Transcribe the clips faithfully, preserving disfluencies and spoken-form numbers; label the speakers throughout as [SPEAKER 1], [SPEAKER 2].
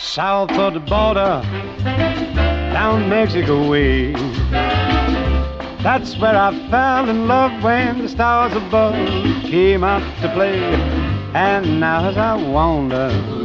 [SPEAKER 1] south of the border, down Mexico way. That's where I fell in love when the stars above came out to play. And now as I wander...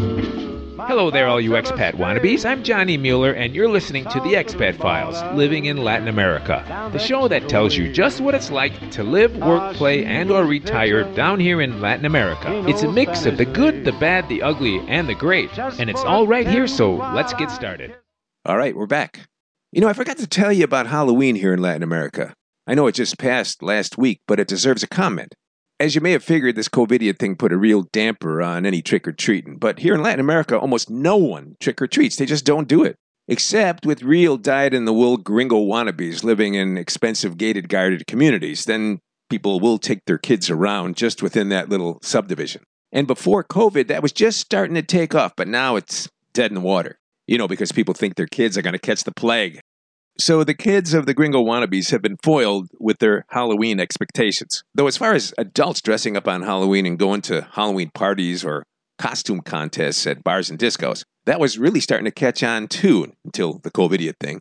[SPEAKER 2] Hello there, all you expat wannabes. I'm Johnny Mueller, and you're listening to The Expat Files, Living in Latin America, the show that tells you just what it's like to live, work, play, and or retire down here in Latin America. It's a mix of the good, the bad, the ugly, and the great, and it's all right here, so let's get started.
[SPEAKER 3] All right, we're back. You know, I forgot to tell you about Halloween here in Latin America. I know it just passed last week, but it deserves a comment. As you may have figured, this COVIDia thing put a real damper on any trick-or-treating. But here in Latin America, almost no one trick-or-treats. They just don't do it. Except with real dyed-in-the-wool gringo wannabes living in expensive gated guarded communities. Then people will take their kids around just within that little subdivision. And before COVID, that was just starting to take off. But now it's dead in the water. You know, because people think their kids are going to catch the plague. So the kids of the gringo wannabes have been foiled with their Halloween expectations. Though as far as adults dressing up on Halloween and going to Halloween parties or costume contests at bars and discos, that was really starting to catch on too until the COVIDia thing.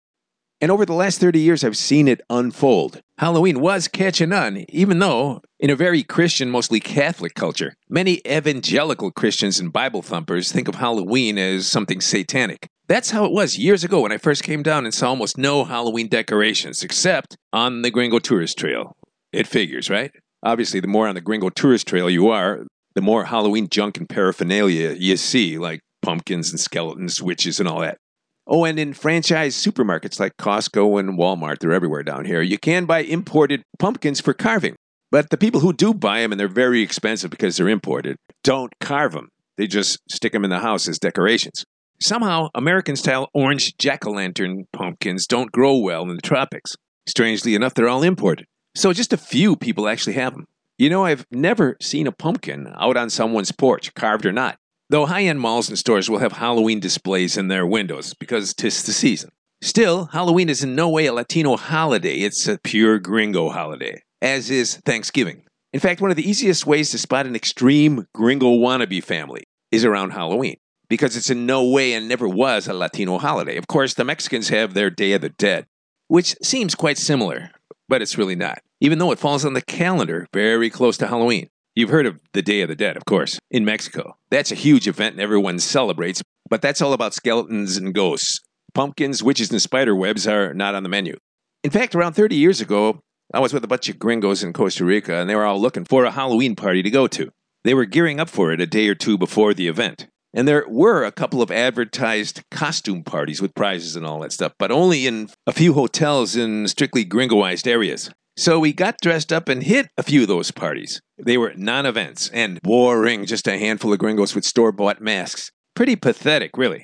[SPEAKER 3] And over the last thirty years, I've seen it unfold. Halloween was catching on, even though in a very Christian, mostly Catholic culture, many evangelical Christians and Bible thumpers think of Halloween as something satanic. That's how it was years ago when I first came down and saw almost no Halloween decorations, except on the Gringo Tourist Trail. It figures, right? Obviously, the more on the Gringo Tourist Trail you are, the more Halloween junk and paraphernalia you see, like pumpkins and skeletons, witches, and all that. Oh, and in franchise supermarkets like Costco and Walmart, they're everywhere down here, you can buy imported pumpkins for carving. But the people who do buy them, and they're very expensive because they're imported, don't carve them. They just stick them in the house as decorations. Somehow, American-style orange jack-o'-lantern pumpkins don't grow well in the tropics. Strangely enough, they're all imported. So just a few people actually have them. You know, I've never seen a pumpkin out on someone's porch, carved or not. Though high-end malls and stores will have Halloween displays in their windows because 'tis the season. Still, Halloween is in no way a Latino holiday. It's a pure gringo holiday, as is Thanksgiving. In fact, one of the easiest ways to spot an extreme gringo wannabe family is around Halloween, because it's in no way and never was a Latino holiday. Of course, the Mexicans have their Day of the Dead, which seems quite similar, but it's really not, even though it falls on the calendar very close to Halloween. You've heard of the Day of the Dead, of course, in Mexico. That's a huge event and everyone celebrates, but that's all about skeletons and ghosts. Pumpkins, witches, and spider webs are not on the menu. In fact, around thirty years ago, I was with a bunch of gringos in Costa Rica, and they were all looking for a Halloween party to go to. They were gearing up for it a day or two before the event. And there were a couple of advertised costume parties with prizes and all that stuff, but only in a few hotels in strictly gringoized areas. So we got dressed up and hit a few of those parties. They were non-events and boring, just a handful of gringos with store-bought masks. Pretty pathetic, really.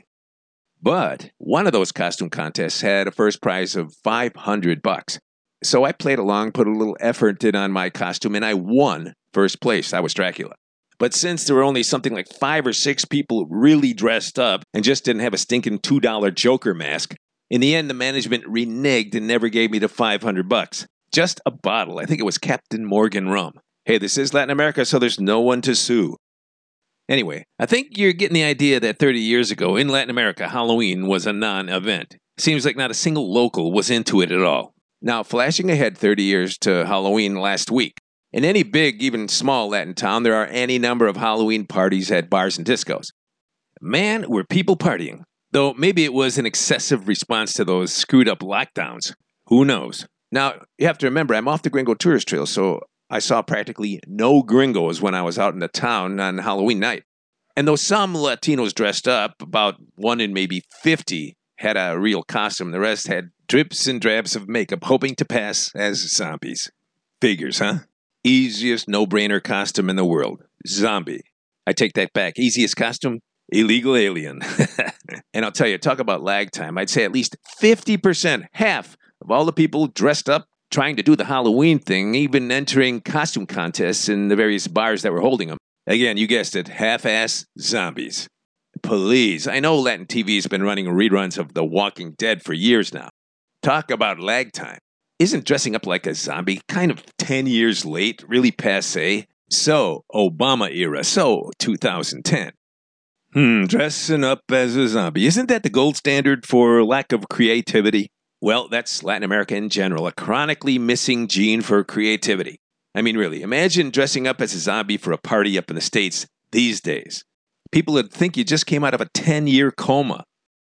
[SPEAKER 3] But one of those costume contests had a first prize of five hundred bucks. So I played along, put a little effort in on my costume, and I won first place. I was Dracula. But since there were only something like five or six people really dressed up and just didn't have a stinking two dollar Joker mask, in the end the management reneged and never gave me the five hundred bucks. Just a bottle. I think it was Captain Morgan rum. Hey, this is Latin America, so there's no one to sue. Anyway, I think you're getting the idea that thirty years ago in Latin America, Halloween was a non-event. Seems like not a single local was into it at all. Now, flashing ahead thirty years to Halloween last week, in any big, even small Latin town, there are any number of Halloween parties at bars and discos. Man, were people partying. Though maybe it was an excessive response to those screwed-up lockdowns. Who knows? Now, you have to remember, I'm off the Gringo Tourist Trail, so I saw practically no gringos when I was out in the town on Halloween night. And though some Latinos dressed up, about one in maybe fifty had a real costume, the rest had drips and drabs of makeup, hoping to pass as zombies. Figures, huh? Easiest no-brainer costume in the world. Zombie. I take that back. Easiest costume? Illegal alien. And I'll tell you, talk about lag time. I'd say at least fifty percent, half of all the people dressed up trying to do the Halloween thing, even entering costume contests in the various bars that were holding them. Again, you guessed it, half-ass zombies. Please, I know Latin T V's been running reruns of The Walking Dead for years now. Talk about lag time. Isn't dressing up like a zombie kind of ten years late, really passé? So Obama era, so two thousand ten. Hmm, dressing up as a zombie. Isn't that the gold standard for lack of creativity? Well, that's Latin America in general, a chronically missing gene for creativity. I mean, really, imagine dressing up as a zombie for a party up in the States these days. People would think you just came out of a ten-year coma.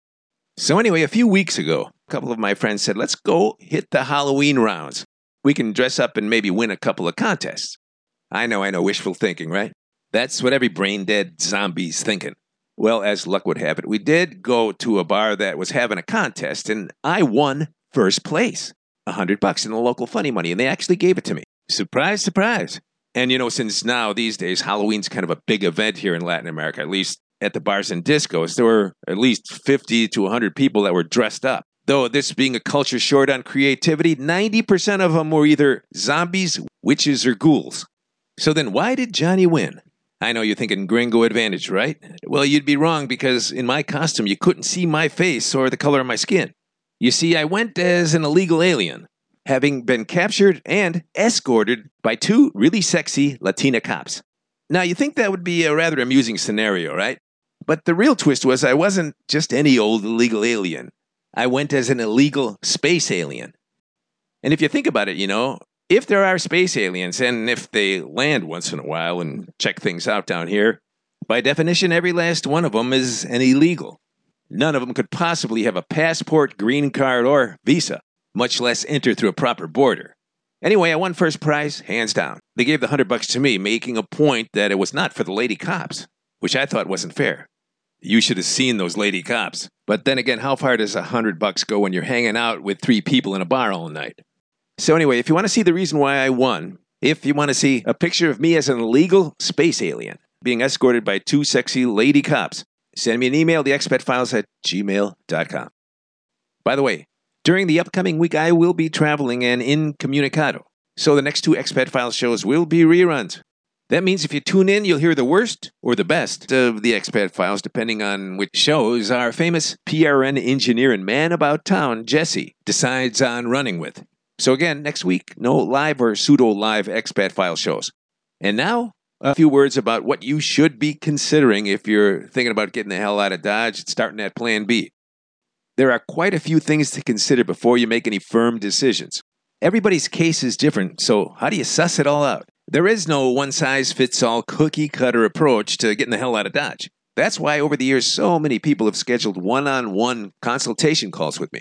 [SPEAKER 3] So anyway, a few weeks ago, a couple of my friends said, let's go hit the Halloween rounds. We can dress up and maybe win a couple of contests. I know, I know, wishful thinking, right? That's what every brain-dead zombie's thinking. Well, as luck would have it, we did go to a bar that was having a contest, and I won first place. A hundred bucks in the local funny money, and they actually gave it to me. Surprise, surprise. And you know, since now, these days, Halloween's kind of a big event here in Latin America, at least at the bars and discos, there were at least fifty to one hundred people that were dressed up. Though this being a culture short on creativity, ninety percent of them were either zombies, witches, or ghouls. So then why did Johnny win? I know you're thinking gringo advantage, right? Well, you'd be wrong because in my costume, you couldn't see my face or the color of my skin. You see, I went as an illegal alien, having been captured and escorted by two really sexy Latina cops. Now, you think that would be a rather amusing scenario, right? But the real twist was I wasn't just any old illegal alien. I went as an illegal space alien. And if you think about it, you know, if there are space aliens, and if they land once in a while and check things out down here, by definition, every last one of them is an illegal. None of them could possibly have a passport, green card, or visa, much less enter through a proper border. Anyway, I won first prize, hands down. They gave the hundred bucks to me, making a point that it was not for the lady cops, which I thought wasn't fair. You should have seen those lady cops. But then again, how far does a hundred bucks go when you're hanging out with three people in a bar all night? So anyway, if you want to see the reason why I won, if you want to see a picture of me as an illegal space alien being escorted by two sexy lady cops, send me an email, the expat files at gmail dot com. By the way, during the upcoming week, I will be traveling and incommunicado. So the next two Expat Files shows will be reruns. That means if you tune in, you'll hear the worst or the best of the Expat Files, depending on which shows our famous P R N engineer and man about town, Jesse, decides on running with. So again, next week, no live or pseudo-live Expat File shows. And now, a few words about what you should be considering if you're thinking about getting the hell out of Dodge and starting that Plan B. There are quite a few things to consider before you make any firm decisions. Everybody's case is different, so how do you suss it all out? There is no one-size-fits-all cookie-cutter approach to getting the hell out of Dodge. That's why over the years so many people have scheduled one-on-one consultation calls with me.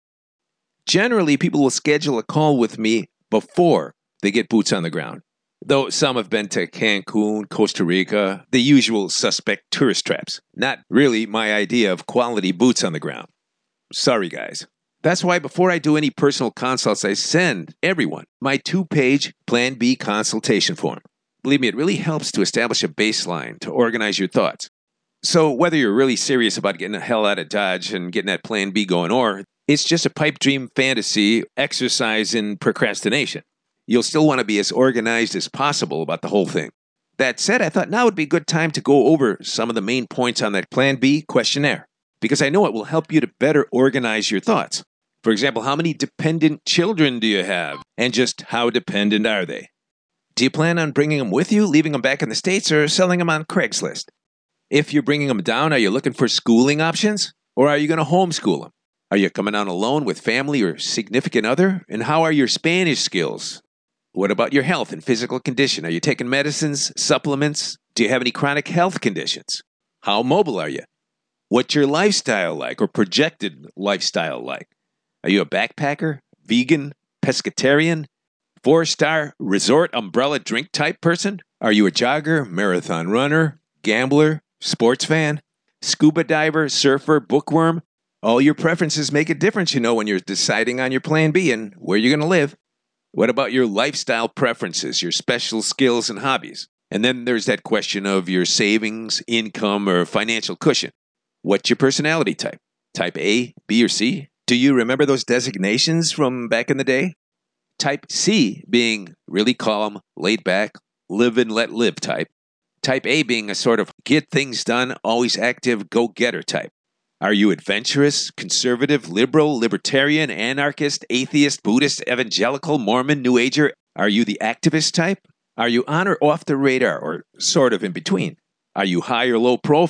[SPEAKER 3] Generally, people will schedule a call with me before they get boots on the ground. Though some have been to Cancun, Costa Rica, the usual suspect tourist traps. Not really my idea of quality boots on the ground. Sorry, guys. That's why before I do any personal consults, I send everyone my two-page Plan B consultation form. Believe me, it really helps to establish a baseline to organize your thoughts. So whether you're really serious about getting the hell out of Dodge and getting that Plan B going, or it's just a pipe dream fantasy exercise in procrastination, you'll still want to be as organized as possible about the whole thing. That said, I thought now would be a good time to go over some of the main points on that Plan B questionnaire, because I know it will help you to better organize your thoughts. For example, how many dependent children do you have? And just how dependent are they? Do you plan on bringing them with you, leaving them back in the States, or selling them on Craigslist? If you're bringing them down, are you looking for schooling options? Or are you going to homeschool them? Are you coming down alone with family or significant other? And how are your Spanish skills? What about your health and physical condition? Are you taking medicines, supplements? Do you have any chronic health conditions? How mobile are you? What's your lifestyle like, or projected lifestyle like? Are you a backpacker, vegan, pescatarian, four-star resort umbrella drink type person? Are you a jogger, marathon runner, gambler, sports fan, scuba diver, surfer, bookworm? All your preferences make a difference, you know, when you're deciding on your Plan B and where you're going to live. What about your lifestyle preferences, your special skills and hobbies? And then there's that question of your savings, income, or financial cushion. What's your personality type? Type A, B, or C? Do you remember those designations from back in the day? Type C being really calm, laid back, live and let live type. Type A being a sort of get things done, always active, go-getter type. Are you adventurous, conservative, liberal, libertarian, anarchist, atheist, Buddhist, evangelical, Mormon, New Ager? Are you the activist type? Are you on or off the radar, or sort of in between? Are you high or low profile?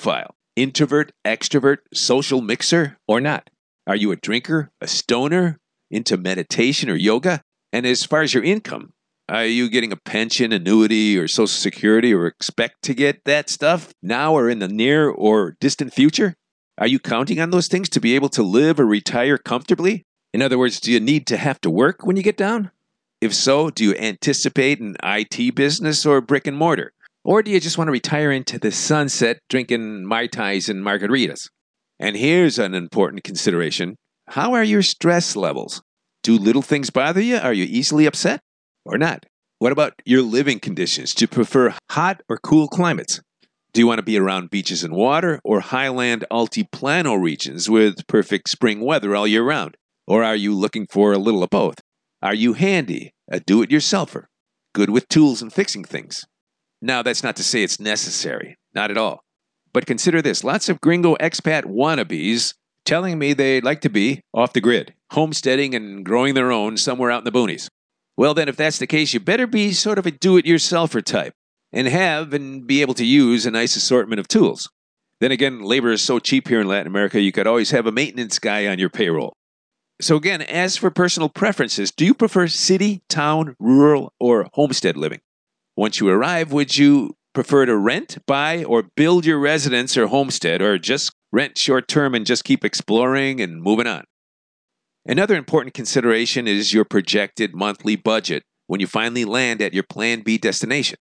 [SPEAKER 3] Introvert, extrovert, social mixer, or not? Are you a drinker, a stoner, into meditation or yoga? And as far as your income, are you getting a pension, annuity, or Social Security, or expect to get that stuff now or in the near or distant future? Are you counting on those things to be able to live or retire comfortably? In other words, do you need to have to work when you get down? If so, do you anticipate an I T business or brick and mortar? Or do you just want to retire into the sunset drinking Mai Tais and margaritas? And here's an important consideration. How are your stress levels? Do little things bother you? Are you easily upset? Or not? What about your living conditions? Do you prefer hot or cool climates? Do you want to be around beaches and water or highland altiplano regions with perfect spring weather all year round? Or are you looking for a little of both? Are you handy, a do-it-yourselfer, good with tools and fixing things? Now, that's not to say it's necessary. Not at all. But consider this. Lots of gringo expat wannabes telling me they'd like to be off the grid, homesteading and growing their own somewhere out in the boonies. Well, then, if that's the case, you better be sort of a do-it-yourselfer type and have and be able to use a nice assortment of tools. Then again, labor is so cheap here in Latin America, you could always have a maintenance guy on your payroll. So again, as for personal preferences, do you prefer city, town, rural, or homestead living? Once you arrive, would you prefer to rent, buy, or build your residence or homestead, or just rent short-term and just keep exploring and moving on? Another important consideration is your projected monthly budget when you finally land at your Plan B destination.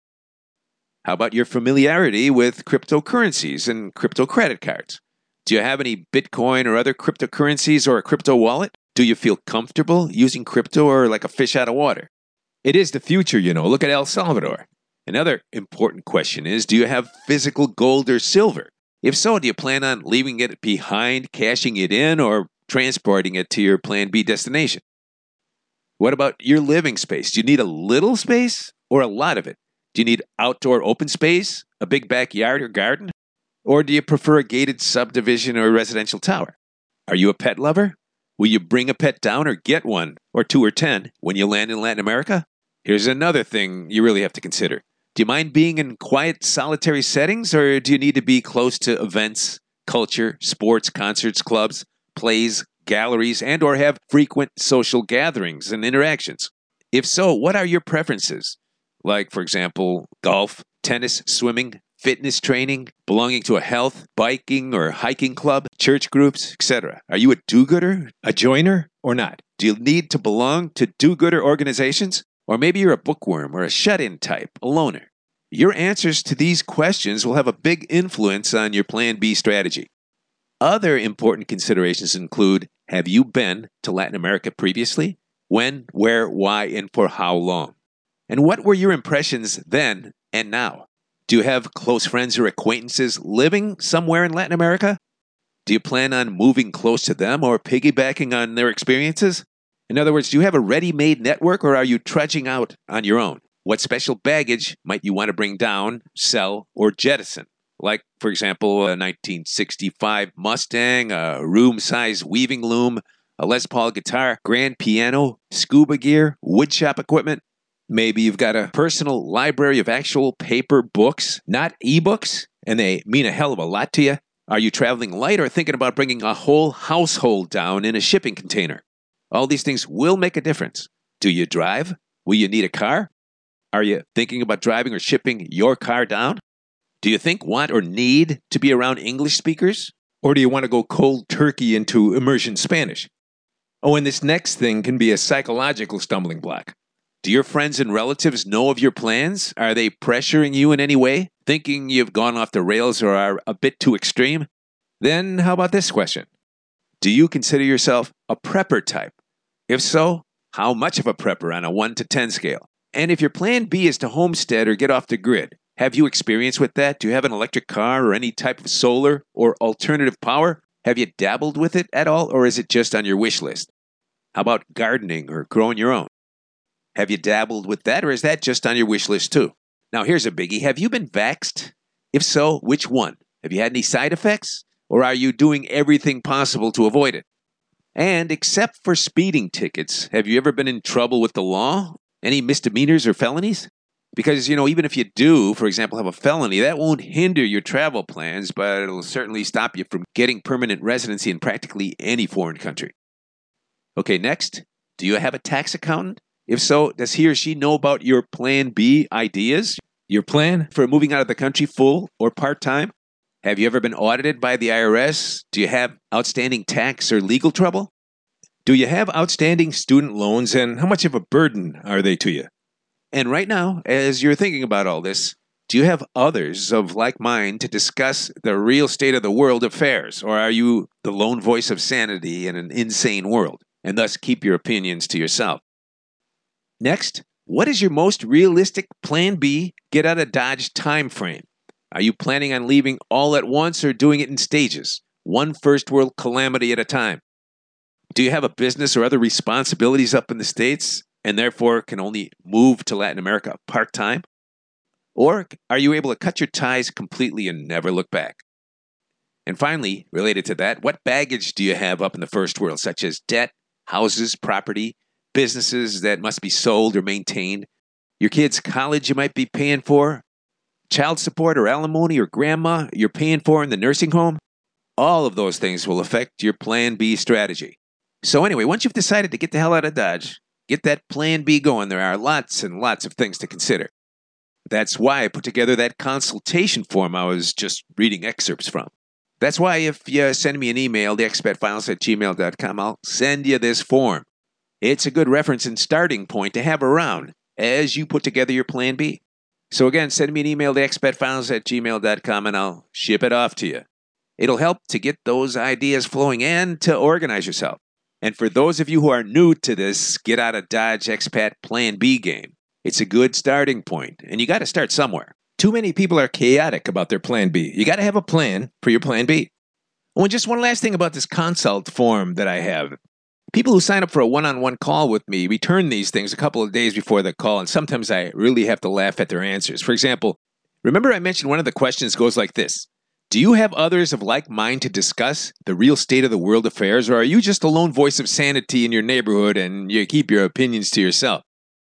[SPEAKER 3] How about your familiarity with cryptocurrencies and crypto credit cards? Do you have any Bitcoin or other cryptocurrencies or a crypto wallet? Do you feel comfortable using crypto or like a fish out of water? It is the future, you know. Look at El Salvador. Another important question is, do you have physical gold or silver? If so, do you plan on leaving it behind, cashing it in, or transporting it to your Plan B destination? What about your living space? Do you need a little space or a lot of it? Do you need outdoor open space, a big backyard or garden? Or do you prefer a gated subdivision or a residential tower? Are you a pet lover? Will you bring a pet down or get one, or two or ten, when you land in Latin America? Here's another thing you really have to consider. Do you mind being in quiet, solitary settings, or do you need to be close to events, culture, sports, concerts, clubs, plays, galleries, and or have frequent social gatherings and interactions? If so, what are your preferences? Like, for example, golf, tennis, swimming, fitness training, belonging to a health, biking, or hiking club, church groups, et cetera. Are you a do-gooder, a joiner, or not? Do you need to belong to do-gooder organizations? Or maybe you're a bookworm or a shut-in type, a loner. Your answers to these questions will have a big influence on your Plan B strategy. Other important considerations include, have you been to Latin America previously? When, where, why, and for how long? And what were your impressions then and now? Do you have close friends or acquaintances living somewhere in Latin America? Do you plan on moving close to them or piggybacking on their experiences? In other words, do you have a ready-made network or are you trudging out on your own? What special baggage might you want to bring down, sell, or jettison? Like, for example, a nineteen sixty-five Mustang, a room-size weaving loom, a Les Paul guitar, grand piano, scuba gear, woodshop equipment. Maybe you've got a personal library of actual paper books, not ebooks, and they mean a hell of a lot to you. Are you traveling light or thinking about bringing a whole household down in a shipping container? All these things will make a difference. Do you drive? Will you need a car? Are you thinking about driving or shipping your car down? Do you think, want, or need to be around English speakers? Or do you want to go cold turkey into immersion Spanish? Oh, and this next thing can be a psychological stumbling block. Do your friends and relatives know of your plans? Are they pressuring you in any way, thinking you've gone off the rails or are a bit too extreme? Then how about this question? Do you consider yourself a prepper type? If so, how much of a prepper on a one to ten scale? And if your plan B is to homestead or get off the grid, have you experience with that? Do you have an electric car or any type of solar or alternative power? Have you dabbled with it at all, or is it just on your wish list? How about gardening or growing your own? Have you dabbled with that, or is that just on your wish list too? Now, here's a biggie. Have you been vaxxed? If so, which one? Have you had any side effects, or are you doing everything possible to avoid it? And except for speeding tickets, have you ever been in trouble with the law? Any misdemeanors or felonies? Because, you know, even if you do, for example, have a felony, that won't hinder your travel plans, but it'll certainly stop you from getting permanent residency in practically any foreign country. Okay, next, do you have a tax accountant? If so, does he or she know about your Plan B ideas? Your plan for moving out of the country full or part-time? Have you ever been audited by the I R S? Do you have outstanding tax or legal trouble? Do you have outstanding student loans, and how much of a burden are they to you? And right now, as you're thinking about all this, do you have others of like mind to discuss the real state of the world affairs, or are you the lone voice of sanity in an insane world, and thus keep your opinions to yourself? Next, what is your most realistic Plan B get out of Dodge time frame? Are you planning on leaving all at once or doing it in stages, one first world calamity at a time? Do you have a business or other responsibilities up in the States and therefore can only move to Latin America part-time? Or are you able to cut your ties completely and never look back? And finally, related to that, what baggage do you have up in the first world, such as debt, houses, property, businesses that must be sold or maintained, your kids' college you might be paying for, child support or alimony or grandma you're paying for in the nursing home? All of those things will affect your Plan B strategy. So anyway, once you've decided to get the hell out of Dodge, get that Plan B going, there are lots and lots of things to consider. That's why I put together that consultation form I was just reading excerpts from. That's why if you send me an email, the expat files at gmail dot com, I'll send you this form. It's a good reference and starting point to have around as you put together your Plan B. So again, send me an email to expat files at gmail dot com and I'll ship it off to you. It'll help to get those ideas flowing and to organize yourself. And for those of you who are new to this Get Out of Dodge Expat Plan B game, it's a good starting point, and you got to start somewhere. Too many people are chaotic about their Plan B. You got to have a plan for your Plan B. Oh, and just one last thing about this consult form that I have. People who sign up for a one-on-one call with me return these things a couple of days before the call, and sometimes I really have to laugh at their answers. For example, remember I mentioned one of the questions goes like this. Do you have others of like mind to discuss the real state of the world affairs, or are you just a lone voice of sanity in your neighborhood and you keep your opinions to yourself?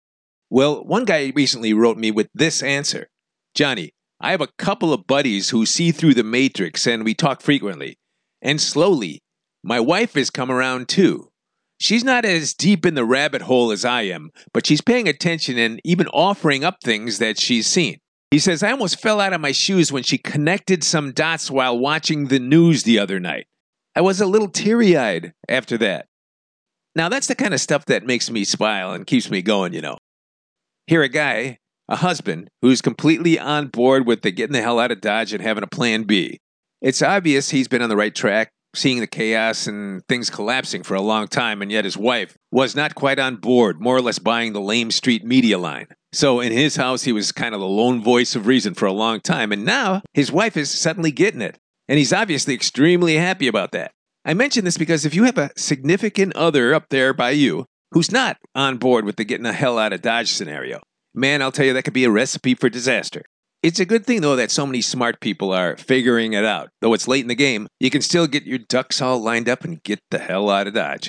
[SPEAKER 3] Well, one guy recently wrote me with this answer. Johnny, I have a couple of buddies who see through the matrix and we talk frequently. And slowly, my wife has come around too. She's not as deep in the rabbit hole as I am, but she's paying attention and even offering up things that she's seen. He says, I almost fell out of my shoes when she connected some dots while watching the news the other night. I was a little teary-eyed after that. Now, that's the kind of stuff that makes me smile and keeps me going, you know. Here a guy, a husband, who's completely on board with the getting the hell out of Dodge and having a Plan B. It's obvious he's been on the right track, seeing the chaos and things collapsing for a long time, and yet his wife was not quite on board, more or less buying the lame street media line. So in his house, he was kind of the lone voice of reason for a long time, and now his wife is suddenly getting it, and he's obviously extremely happy about that. I mention this because if you have a significant other up there by you who's not on board with the getting the hell out of Dodge scenario, man, I'll tell you, that could be a recipe for disaster. It's a good thing, though, that so many smart people are figuring it out. Though it's late in the game, you can still get your ducks all lined up and get the hell out of Dodge.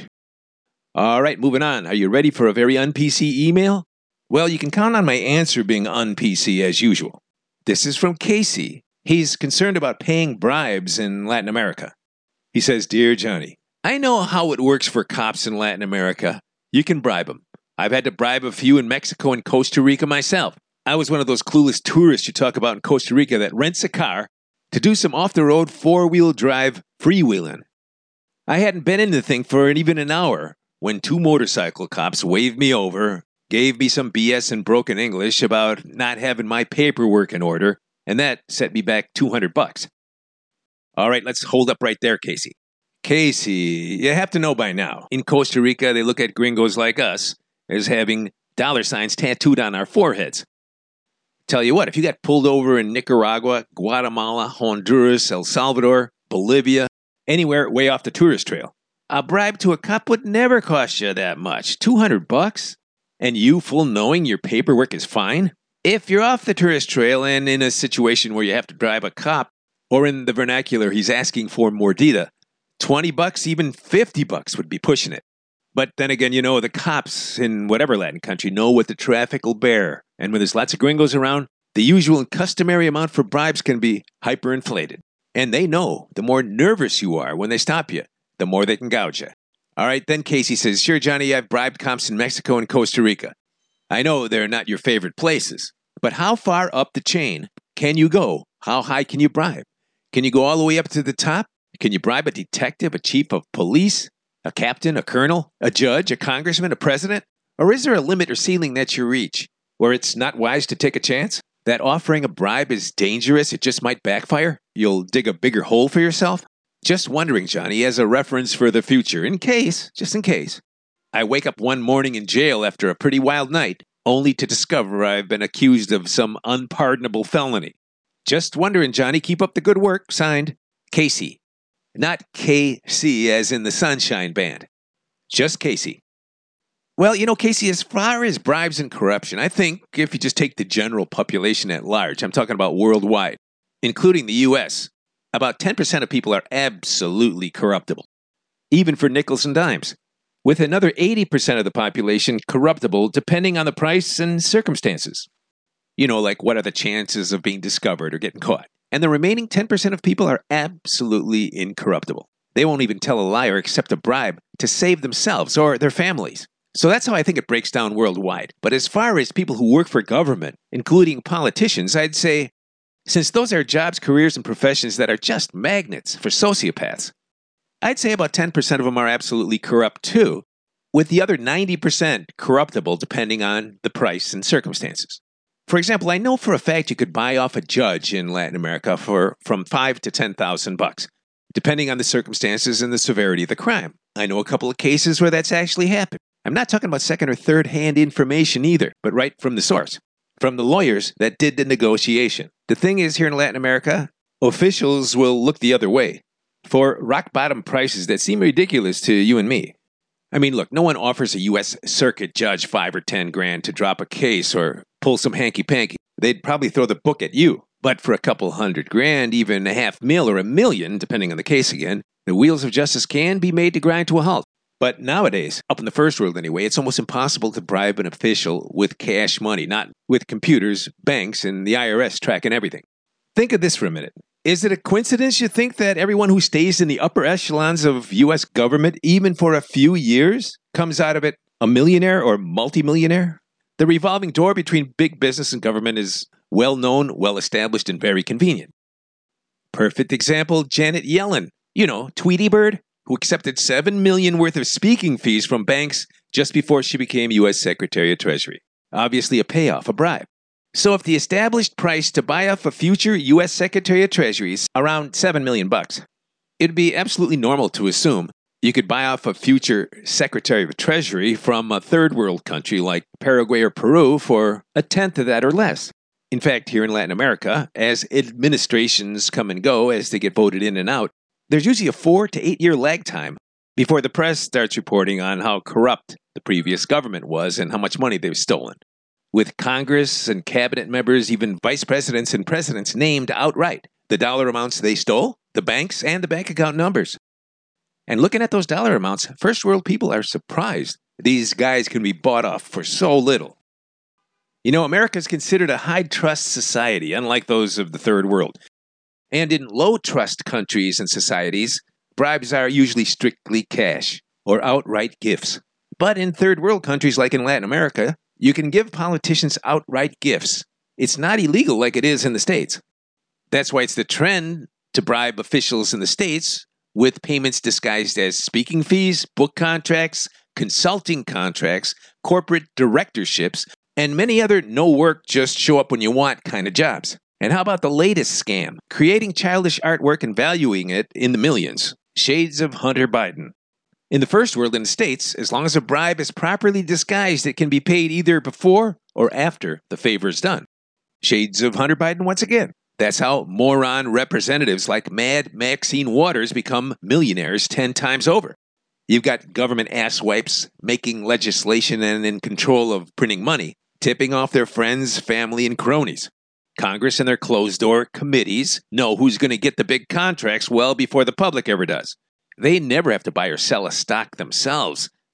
[SPEAKER 3] All right, moving on. Are you ready for a very un-P C email? Well, you can count on my answer being un-P C as usual. This is from Casey. He's concerned about paying bribes in Latin America. He says, Dear Johnny, I know how it works for cops in Latin America. You can bribe them. I've had to bribe a few in Mexico and Costa Rica myself. I was one of those clueless tourists you talk about in Costa Rica that rents a car to do some off-the-road four-wheel drive freewheeling. I hadn't been in the thing for even an hour when two motorcycle cops waved me over, gave me some B S in broken English about not having my paperwork in order, and that set me back two hundred bucks. All right, let's hold up right there, Casey. Casey, you have to know by now, in Costa Rica, they look at gringos like us as having dollar signs tattooed on our foreheads. Tell you what, if you got pulled over in Nicaragua, Guatemala, Honduras, El Salvador, Bolivia, anywhere way off the tourist trail, a bribe to a cop would never cost you that much. two hundred bucks? And you full knowing your paperwork is fine? If you're off the tourist trail and in a situation where you have to drive a cop, or in the vernacular he's asking for mordida, twenty bucks, even fifty bucks would be pushing it. But then again, you know, the cops in whatever Latin country know what the traffic will bear. And when there's lots of gringos around, the usual and customary amount for bribes can be hyperinflated. And they know the more nervous you are when they stop you, the more they can gouge you. All right, then Casey says, sure, Johnny, I've bribed cops in Mexico and Costa Rica. I know they're not your favorite places, but how far up the chain can you go? How high can you bribe? Can you go all the way up to the top? Can you bribe a detective, a chief of police, a captain, a colonel, a judge, a congressman, a president? Or is there a limit or ceiling that you reach where it's not wise to take a chance? That offering a bribe is dangerous, it just might backfire? You'll dig a bigger hole for yourself? Just wondering, Johnny, as a reference for the future, in case, just in case, I wake up one morning in jail after a pretty wild night, only to discover I've been accused of some unpardonable felony. Just wondering, Johnny, keep up the good work. Signed, Casey. Not K C as in the Sunshine Band. Just Casey. Well, you know, Casey, as far as bribes and corruption, I think if you just take the general population at large, I'm talking about worldwide, including the U S, about ten percent of people are absolutely corruptible, even for nickels and dimes, with another eighty percent of the population corruptible depending on the price and circumstances. You know, like what are the chances of being discovered or getting caught? And the remaining ten percent of people are absolutely incorruptible. They won't even tell a lie or accept a bribe to save themselves or their families. So that's how I think it breaks down worldwide. But as far as people who work for government, including politicians, I'd say, since those are jobs, careers, and professions that are just magnets for sociopaths, I'd say about ten percent of them are absolutely corrupt too, with the other ninety percent corruptible depending on the price and circumstances. For example, I know for a fact you could buy off a judge in Latin America for from five to ten thousand bucks, depending on the circumstances and the severity of the crime. I know a couple of cases where that's actually happened. I'm not talking about second or third hand information either, but right from the source, from the lawyers that did the negotiation. The thing is, here in Latin America, officials will look the other way for rock bottom prices that seem ridiculous to you and me. I mean, look, no one offers a U S circuit judge five or ten grand to drop a case or pull some hanky-panky. They'd probably throw the book at you. But for a couple hundred grand, even a half mil or a million, depending on the case again, the wheels of justice can be made to grind to a halt. But nowadays, up in the first world anyway, it's almost impossible to bribe an official with cash money, not with computers, banks, and the I R S tracking everything. Think of this for a minute. Is it a coincidence you think that everyone who stays in the upper echelons of U S government, even for a few years, comes out of it a millionaire or multimillionaire? The revolving door between big business and government is well known, well established, and very convenient. Perfect example, Janet Yellen, you know, Tweety Bird, who accepted seven million dollars worth of speaking fees from banks just before she became U S Secretary of Treasury. Obviously a payoff, a bribe. So if the established price to buy off a future U S Secretary of Treasury is around seven million bucks, it'd be absolutely normal to assume you could buy off a future Secretary of Treasury from a third world country like Paraguay or Peru for a tenth of that or less. In fact, here in Latin America, as administrations come and go as they get voted in and out, there's usually a four to eight year lag time before the press starts reporting on how corrupt the previous government was and how much money they've stolen. With Congress and cabinet members, even vice presidents and presidents named outright, the dollar amounts they stole, the banks, and the bank account numbers. And looking at those dollar amounts, first world people are surprised these guys can be bought off for so little. You know, America is considered a high trust society, unlike those of the third world. And in low trust countries and societies, bribes are usually strictly cash or outright gifts. But in third world countries like in Latin America, you can give politicians outright gifts. It's not illegal like it is in the States. That's why it's the trend to bribe officials in the States with payments disguised as speaking fees, book contracts, consulting contracts, corporate directorships, and many other no-work, just show-up-when-you-want kind of jobs. And how about the latest scam? Creating childish artwork and valuing it in the millions. Shades of Hunter Biden. In the first world, in the States, as long as a bribe is properly disguised, it can be paid either before or after the favor is done. Shades of Hunter Biden once again. That's how moron representatives like Mad Maxine Waters become millionaires ten times over. You've got government asswipes making legislation and in control of printing money, tipping off their friends, family, and cronies. Congress and their closed-door committees know who's going to get the big contracts well before the public ever does. They never have to buy or sell a stock themselves,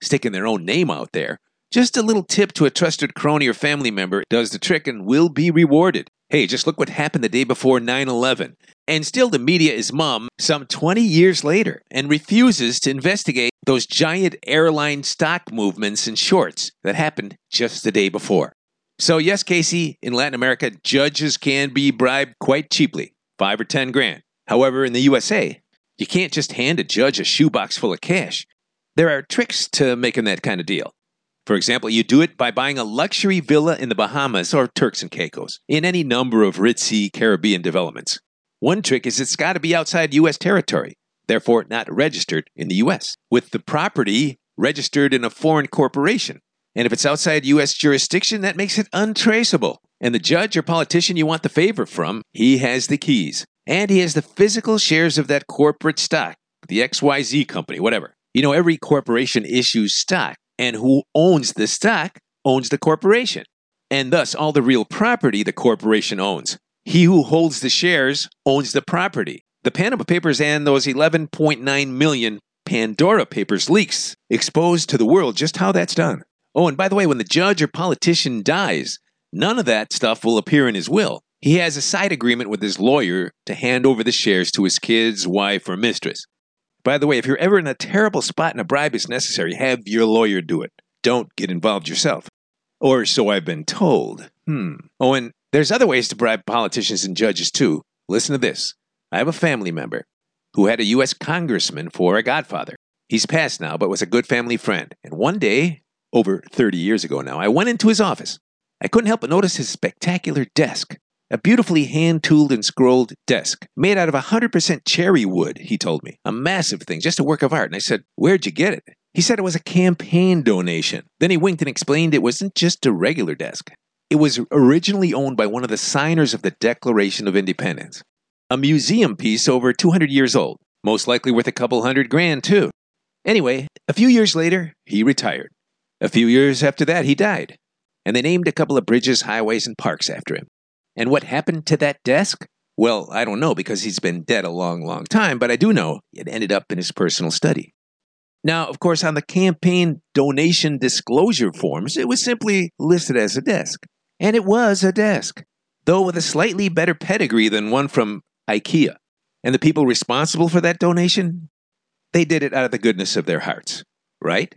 [SPEAKER 3] sticking their own name out there. Just a little tip to a trusted crony or family member does the trick and will be rewarded. Hey, just look what happened the day before nine eleven. And still the media is mum some twenty years later and refuses to investigate those giant airline stock movements in shorts that happened just the day before. So yes, Casey, in Latin America, judges can be bribed quite cheaply, five or ten grand. However, in the U S A, you can't just hand a judge a shoebox full of cash. There are tricks to making that kind of deal. For example, you do it by buying a luxury villa in the Bahamas or Turks and Caicos, in any number of ritzy Caribbean developments. One trick is it's got to be outside U S territory, therefore not registered in the U S, with the property registered in a foreign corporation. And if it's outside U S jurisdiction, that makes it untraceable. And the judge or politician you want the favor from, he has the keys. And he has the physical shares of that corporate stock, the X Y Z company, whatever. You know, every corporation issues stock, and who owns the stock owns the corporation. And thus, all the real property the corporation owns. He who holds the shares owns the property. The Panama Papers and those eleven point nine million Pandora Papers leaks expose to the world just how that's done. Oh, and by the way, when the judge or politician dies, none of that stuff will appear in his will. He has a side agreement with his lawyer to hand over the shares to his kids, wife, or mistress. By the way, if you're ever in a terrible spot and a bribe is necessary, have your lawyer do it. Don't get involved yourself. Or so I've been told. Hmm. Oh, and there's other ways to bribe politicians and judges, too. Listen to this. I have a family member who had a U S congressman for a godfather. He's passed now, but was a good family friend. And one day, over thirty years ago now, I went into his office. I couldn't help but notice his spectacular desk. A beautifully hand-tooled and scrolled desk, made out of one hundred percent cherry wood, he told me. A massive thing, just a work of art. And I said, where'd you get it? He said it was a campaign donation. Then he winked and explained it wasn't just a regular desk. It was originally owned by one of the signers of the Declaration of Independence. A museum piece over two hundred years old. Most likely worth a couple hundred grand, too. Anyway, a few years later, he retired. A few years after that, he died. And they named a couple of bridges, highways, and parks after him. And what happened to that desk? Well, I don't know because he's been dead a long, long time, but I do know it ended up in his personal study. Now, of course, on the campaign donation disclosure forms, it was simply listed as a desk. And it was a desk, though with a slightly better pedigree than one from IKEA. And the people responsible for that donation? They did it out of the goodness of their hearts, right?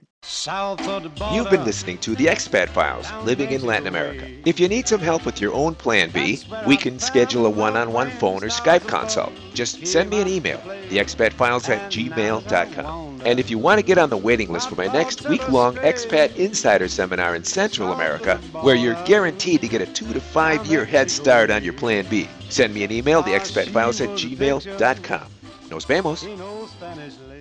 [SPEAKER 4] You've been listening to The Expat Files, Living in Latin America. If you need some help with your own Plan B, we can schedule a one-on-one phone or Skype consult. Just send me an email, the expat files at gmail dot com. And if you want to get on the waiting list for my next week-long Expat Insider Seminar in Central America, where you're guaranteed to get a two to five year head start on your Plan B, send me an email, the expat files at gmail dot com. Nos vemos.